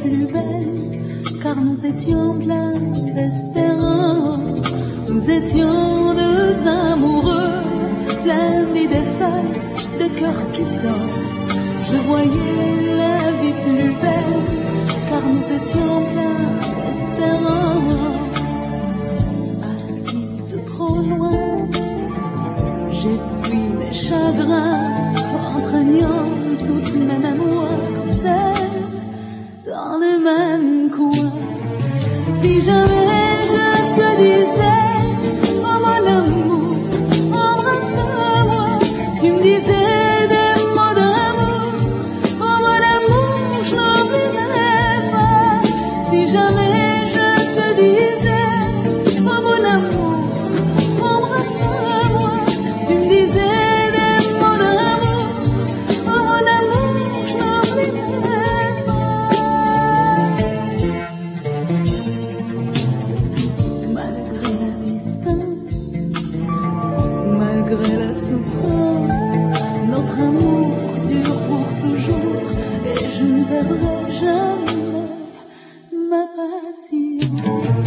plus belle, car nous étions pleins d'espérance. Nous étions deux amoureux, pleins d'idées folles, de cœurs qui dansent. Je voyais la vie plus belle, car nous étions pleins d'espérance. Assise trop loin, j'essuie mes chagrins, entraînant toute ma mémoire seule dans le même coin. Si jamais je te disais, oh mon amour, embrasse-moi, tu me disais des mots d'amour, oh mon amour, je n'oublierai pas. Si jamais je te disais, oh mon amour, embrasse-moi, tu me disais des mots d'amour, oh mon amour, je n'oublierai pas. Malgré la distance, malgré la souffrance, notre amour dure pour toujours, et je ne perdrai jamais ma patience.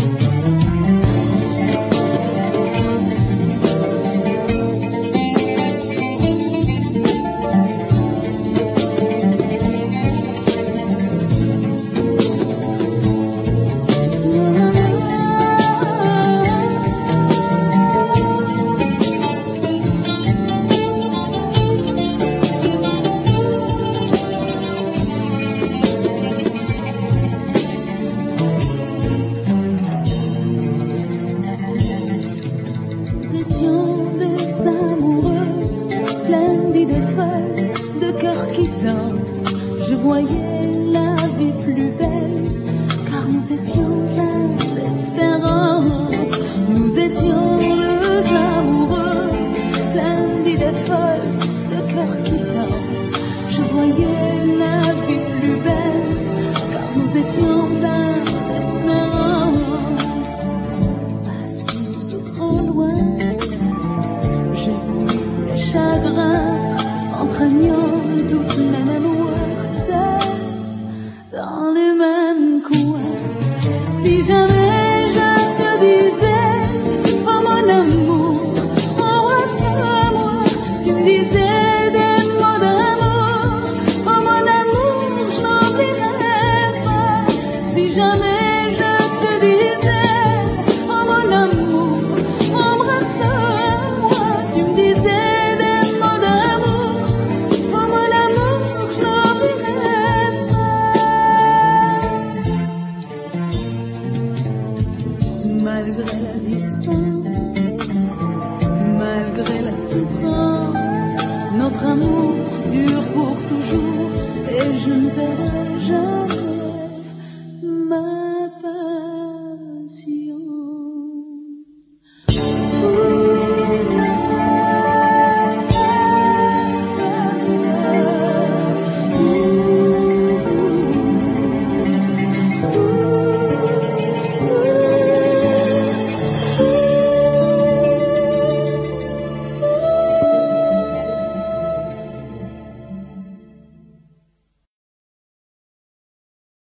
Nous étions des amoureux, pleins d'idées folles, de cœurs qui dansent. Je voyais la vie plus belle, car nous étions pleins d'espérance. Nous étions deux amoureux, pleins d'idées folles, de cœurs qui dansent. Je voyais la vie plus belle, car nous étions pleins d'espérance. Assise trop loin, j'essuie mes chagrins, entraînant toute ma mémoire seule dans le même coin. Si jamais je te disais, oh mon amour, embrasse-moi, tu me disais des mots d'amour, oh mon amour, je n'oublierai pas. Si jamais je te disais, oh mon amour, embrasse-moi, tu me disais des mots d'amour, oh mon amour, je n'oublierai pas. Malgré la distance, malgré la souffrance, notre amour dure pour toujours, et je ne perdrai jamais ma